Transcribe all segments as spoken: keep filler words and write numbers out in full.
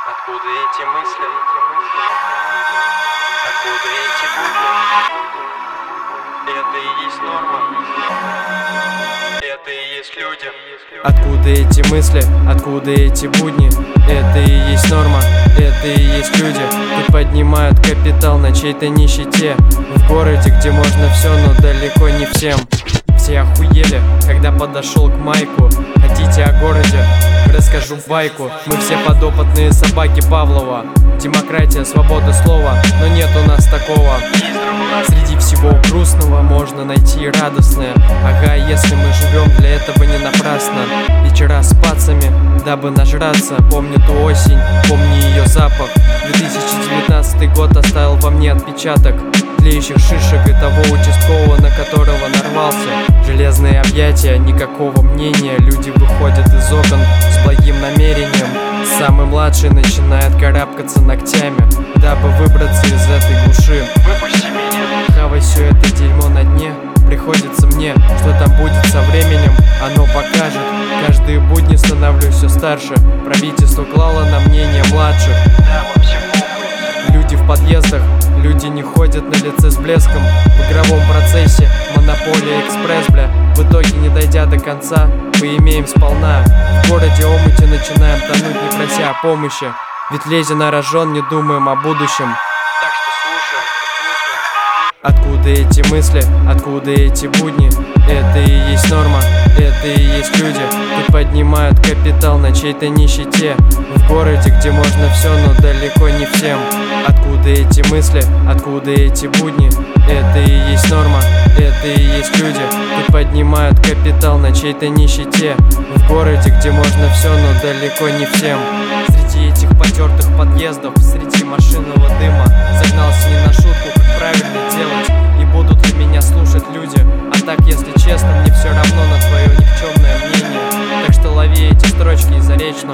Откуда эти мысли? Откуда эти будни? Это и есть норма. Это и есть люди. Откуда эти мысли? Откуда эти будни? Это и есть норма. Это и есть люди. Тут поднимают капитал на чьей-то нищете. В городе, где можно все, но далеко не всем. Все охуели, когда подошел к майку. Хотите о городе? Расскажу байку. Мы все подопытные собаки Павлова. Демократия, свобода слова, но нет у нас такого. Среди всего грустного можно найти и радостное. Ага, если мы живем, для этого не напрасно. Вечера с пацами, дабы нажраться. Помню ту осень, помню ее запах. две тысячи девятнадцатый год оставил во мне отпечаток тлеющих шишек и того участкового, на которого нарвался. Железные объятия, никакого мнения. Люди выходят из окон с благим намерением. Самый младший начинает карабкаться ногтями, дабы выбраться из этой глуши. Выпусти меня. Хавай все это дерьмо на дне. Приходится мне, что там будет со временем, оно покажет. Каждые будни становлюсь все старше. Правительство клало на мнение младших. Да, вообще похуй. Люди в подъездах, люди не ходят на лице с блеском. В игровом процессе монополия экспресс, бля. В итоге, не дойдя до конца, мы имеем сполна. В городе омуте начинаем тонуть, не прося о помощи. Ведь лезя на рожон, не думаем о будущем. Так что слушай, слушай. Откуда эти мысли? Откуда эти будни? Это и есть норма. Это и есть люди. Тут поднимают капитал на чьей-то нищете. В городе, где можно все, но далеко не всем. Откуда эти мысли? Откуда эти будни? Это и есть норма. Это и есть люди. Тут поднимают капитал на чьей-то нищете. В городе, где можно все, но далеко не всем. Среди этих потертых подъездов, среди машинного дыма, загнался не на шутку, как правильно делать. И будут ли меня слушать люди? А так, если честно, мне все равно на твое никчемное мнение. Так что лови эти строчки из Заречного.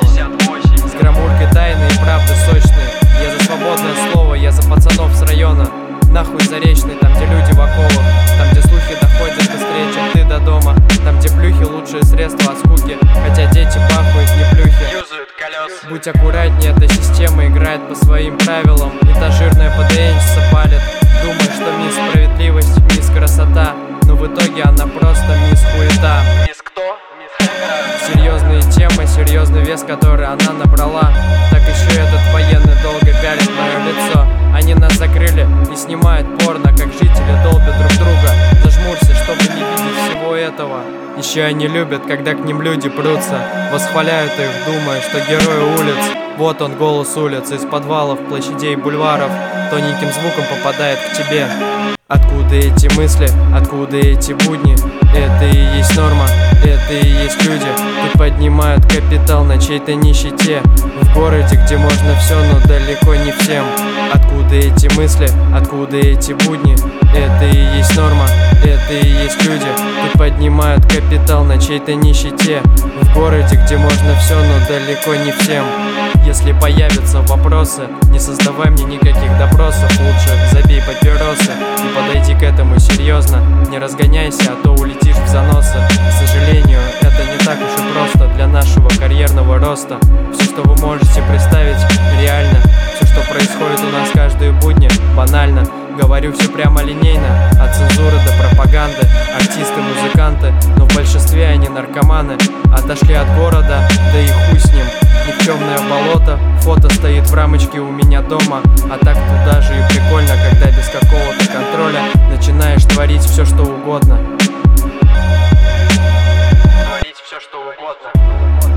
С граммуркой тайны и правды сочные. Я за свободное слово, я за пацанов с района. Нахуй Заречный, там где люди в оковах. Там где слухи доходят быстрее, чем ты до дома. Там где плюхи лучшие средства от скуки. Хотя дети пахают не плюхи. Юзают колеса. Будь аккуратнее, эта система играет по своим правилам. И та жирная ПДНщица палит. Думает, что мисс справедливость, мисс красота. Но в итоге она просто мисс хуета. Мисс кто? Мисс Серьезные темы, серьезный вес, который она набрала. Так еще этот военный долго пялит мое лицо. Они нас закрыли и снимают порно, как жители долбят друг друга. Зажмурься, чтобы не видеть всего этого. Еще они любят, когда к ним люди прутся. Восхваляют их, думая, что герои улиц. Вот он, голос улиц, из подвалов, площадей, бульваров. Тоненьким звуком попадает к тебе. Откуда эти мысли? Откуда эти будни? Это и есть норма. Это и есть люди. Тут поднимают капитал на чьей-то нищете. В городе, где можно все, но далеко не всем. Откуда эти мысли? Откуда эти будни? Это и есть норма. Это и есть люди. Тут поднимают капитал на чьей-то нищете. В городе, где можно все, но далеко не всем. Если появятся вопросы, не создавай мне никаких допросов. Лучше забей папиросы и подойди к этому серьезно. Не разгоняйся, а то улетишь в заносы. К сожалению, это не так уж и просто для нашего карьерного роста. Все, что вы можете представить, реально. Все, что происходит у нас каждые будни, банально. Говорю все прямо линейно, от цензуры до пропаганды. Артисты, музыканты, но в большинстве они наркоманы. Отошли от города, да и хуй с ним. Никчемное болото, фото стоит в рамочке у меня дома. А так тут даже и прикольно, когда без какого-то контроля начинаешь творить все, что угодно. Творить все, что угодно.